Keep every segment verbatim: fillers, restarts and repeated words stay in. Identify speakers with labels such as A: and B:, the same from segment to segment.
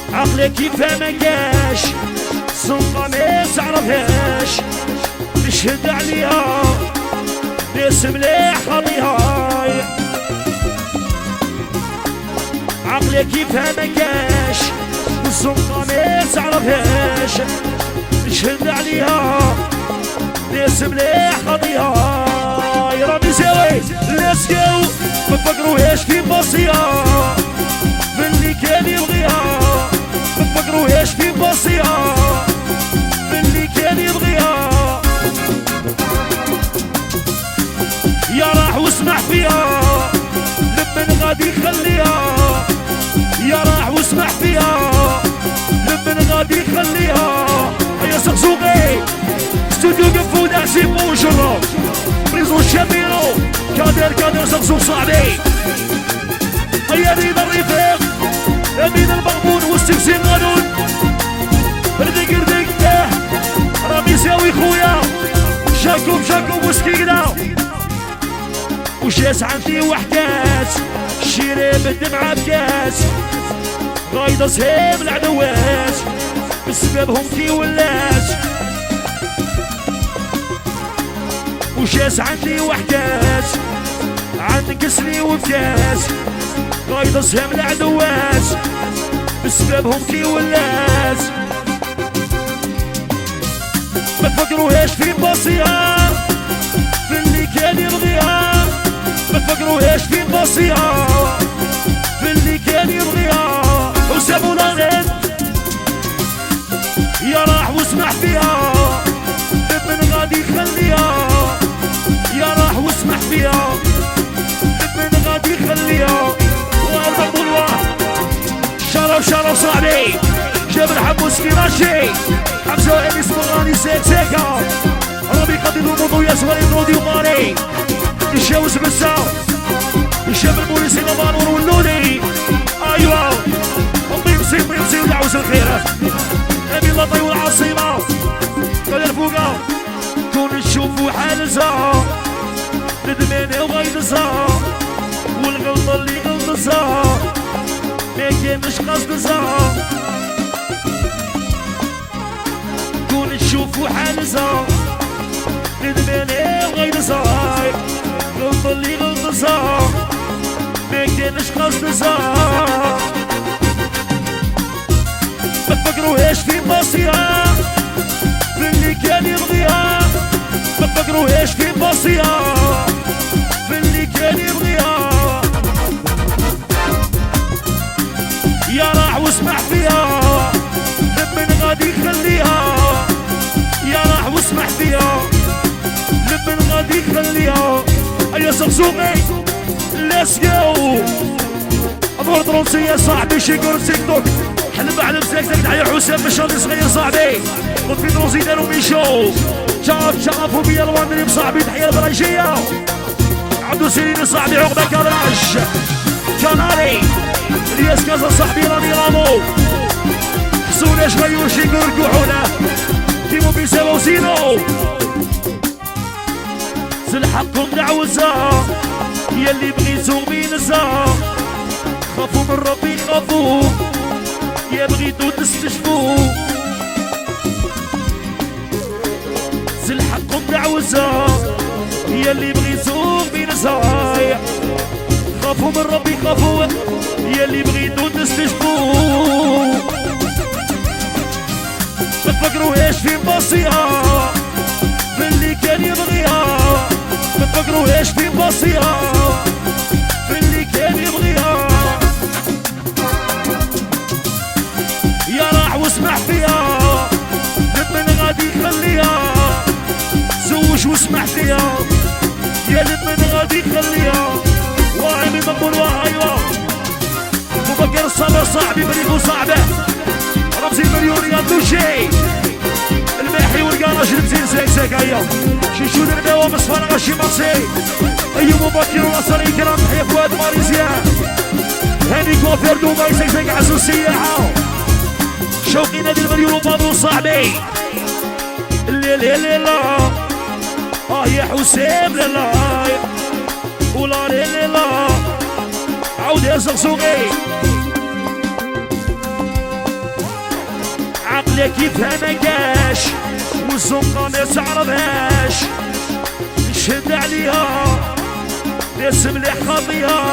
A: عقلي كيفاه ما كاش سلطة ما تعرفهاش نشهد عليها ناس مليح خاطيها عقلي كيفاه ما كاش السلطة ما تعرفهاش نشهد عليها ناس مليح خاطيها يا ربي ساوي ليتس جو ما تفكروهاش في بصيها باللي كان يبغيها ما تفكروهاش في بصيها باللي كان يبغيها يا راح واسمح فيها لمن غادي خليها يا راح واسمح فيها لمن غادي خليها يا سقسوقي استوديو قفونا سي بونجرو بريزون شاميرو كادر كادر سقسوق صاحبي هيا ريد الرفاق امين المغبون والسكسي قانون ردق ردق رامي ساوي خويا شاكوب شاكوب وسكينا وجاس عندي وحكات شيري بالدمعة بكاس غايضة سهام العدوات بسببهم كي ولات وجاس عندي وحكات عن كسري وبكاس غايضة سهام العدوات بسببهم كي ولات ما تفكروهاش في بصيها في اللي كان يبغيها ما تفكروهاش في بصيها في اللي كان يبغيها وسابوا الغد يا راح واسمح فيها لمن غادي خليها يا راح واسمح فيها لمن غادي خليها والله والله شرف شرف صاحبي جاب الحموس كيراشي حمزة وعلي اسمه غاني سيك سيكا ربي قدر الموضوع يا صغير نودي وماري يشاوز بالساو يشاف الموريسي غبانور واللولي ايوا امي مصيب مصيب دعوز الخيرات ابي الله طيب العاصمة قدر فوقا كون نشوفو حالزها ندماني وغيظها والغلطة اللي غلطزها ما كانش قصدزها كون نشوفو حالزها ندماني وغيظها غلطة اللي غلطزها ما كانش قصدزها ما تفكروهاش في بصيها في اللي كان يبغيها ما تفكروهاش في بصيها في اللي كان يبغيها يا راح واسمح فيها لمن غادي خليها يا راح واسمح فيها لمن غادي خليها يا سقسوقي ليتس جو ادور درونسي يا صاحبي شيكور تيك توك حلم على مساكتك تحيا حسام مشاري صغير صاحبي وفي دروسي دارو ميشو شاف شافوا بيا الوامري بصاحبي تحيا البرايشية عبدو سيرين صاحبي عقبة كراش كناري الياس كازا صاحبي رامي رامو حسونا شويو شيكور كوحونا كيمو بيساوو سينو سلحقكم دعوزا يلي بغيتو بينزا خافوا من ربي خافوا يا بغيتو تستشفوا سلحقكم دعوزا يلي بغيتو بينزا خافوا من ربي خافوا يلي بغيتو تستشفوا ما تفكروهاش في بصيها في اللي كان يبغيها ما تفكروهاش في بصيها في اللي كان يبغيها يا راح واسمح فيها لمن غادي خليها زوج واسمح فيها يا لمن غادي خليها واعي من مقبول واعيوا ابو بكر الصبر صاحبي بريفو صاحبه رمزي المليون يا دوشي الماحي والقراج المزين زيك زيك هيا شيشو درباوة مصفر غشي مصي ايوب بكر وصل الكرام تحيا فؤاد ماريزيان هاني كوافير دوباي زيك زيك عزو السياحة شوقي نادي المليون وبابو صاحبي الليل الليل اه يا حسام لالا ولا ليل عود يا زغزوغي عقلي كيفها ما كاش والزنقة ما تعرفهاش نشد عليها ناس مليح خاطيها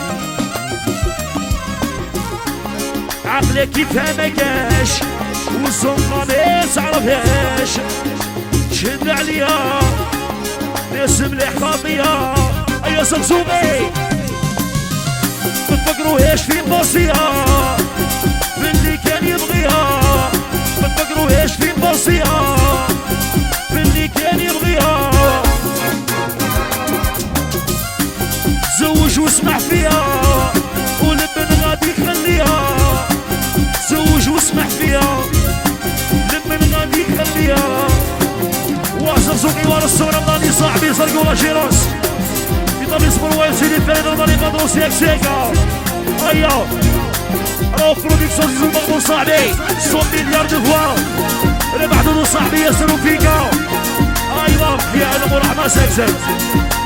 A: عقلي كيفها ما كاش والزنقة ما تعرفهاش نشد عليها ناس مليح خاطيها ايا زقزوقي ما تفكروهاش في باصيها باللي كان يبغيها ما تفكروهاش في باصيها باللي كان يبغيها زوج واسمع فيها ولمن غادي يخليها زوج واسمع فيها لمن غادي يخليها واصل زوقي ورا الصورة رمضاني صاحبي صرقوا جيروس يضل يصبر ويسير الفريد رمضاني مدروس ياك سيكا ايا راهو بروديكسيون زيزو المغمور صاحبي صوت مليار دو فوا ربح دودو صاحبي ياسر وفيكا ايوا يا علم ورحمة سكسك